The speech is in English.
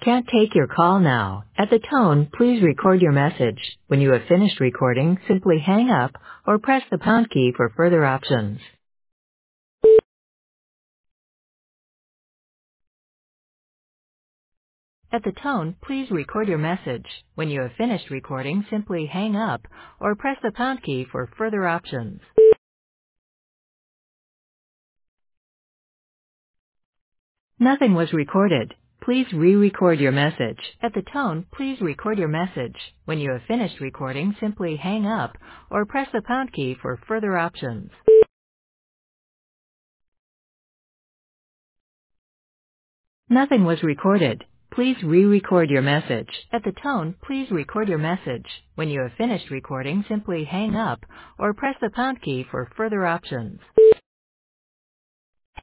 Can't take your call now. At the tone, please record your message. When you have finished recording, simply hang up or press the pound key for further options. At the tone, please record your message. When you have finished recording, simply hang up or press the pound key for further options. Nothing was recorded. Please re-record your message. At the tone, please record your message. When you have finished recording, simply hang up or press the pound key for further options. Nothing was recorded. Please re-record your message. At the tone, please record your message. When you have finished recording, simply hang up or press the pound key for further options.